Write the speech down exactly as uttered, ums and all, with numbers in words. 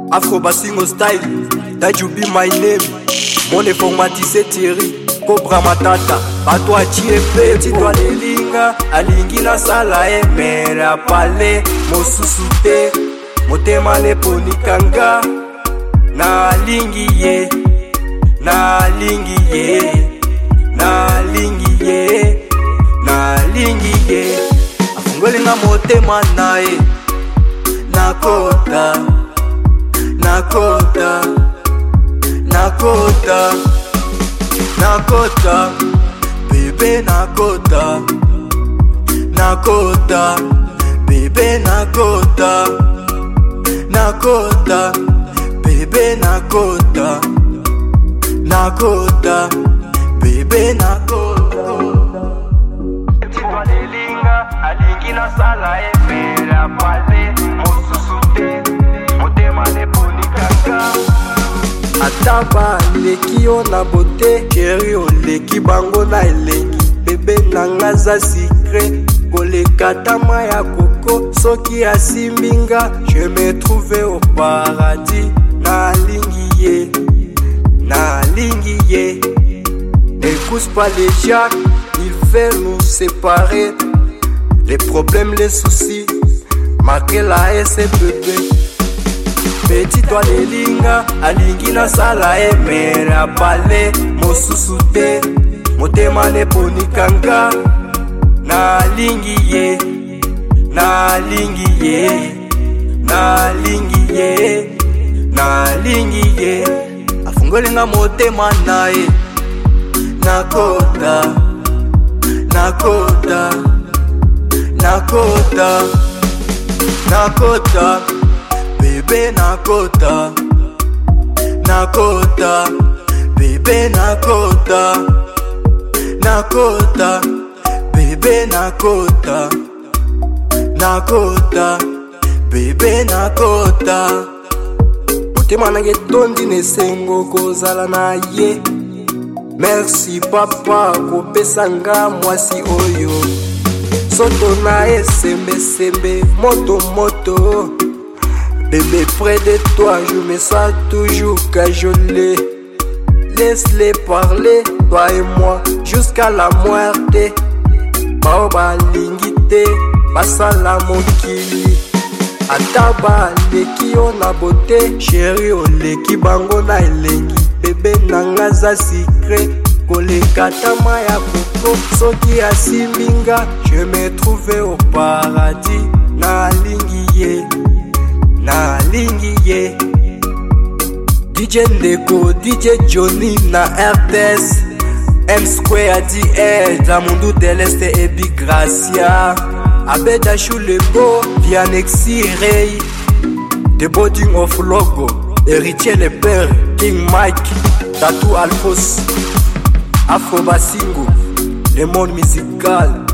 Afro Basingo style, that you be my name. Mon informatisé Thierry, Cobra Matata, Patwa Chiepe, Titwa Lelinga, Alingi na sala e mera pale, Mosusute, Motema le ponikanga, na lingi ye, na lingi ye, na lingi ye, na lingi ye. Afungoli na motema nae, nakota, nakota, nakota, nakota, bébé nakota, nakota, bébé nakota, nakota, bébé nakota, nakota, bébé nakota. Titwa Lelinga, alingi na sala e mera pale, mosusute, motema le ponikanga. Ataba leki yo na bote, chéri oleki bango na elengi. Bébé nanga za secret, koleka tama ya koko. Soki asimbinga, je me trouvais au paradis. Na lingi ye, na lingi ye. N'écoute pas les jacques, ils veulent nous séparer. Les problèmes, les soucis, malgré la S P P. Petit toi Lelinga, alingi na sala e mera pale, mosusute, motema le ponikanga, na lingi ye, na lingi ye, na lingi ye, na lingi ye. Afungoli na motema nae, nakota, nakota, nakota, nakota, bébé nakota, nakota, bébé nakota, nakota, bébé nakota, nakota, bébé nakota. Motema nange tondi nesengo kozala na ye. Merci papa kopesa nga mwasi oyo. Soto na esembe sembe, moto moto. Bébé près de toi, je me sens toujours cajolé. Laisse-les parler, toi et moi, jusqu'à la muerte. Baoba lingite, passa la mokili. Ataba leki yo na beauté, chéri oleki bango na elengi. Bébé nanga za secret, koleka tama ya koko. Soki asimbinga, je me trouvais au paradis. Na lingi ye, na lingi ye. D J Ndeko, D J Johnny na R T S, M Square D L, Damundu del Este et Big Gracia. Abeda Chulebo, Vianexi Ray, The Boarding of Logo, Héritier le Père, King Mike, Tatou Alphos, Afro Basingo, le monde musical.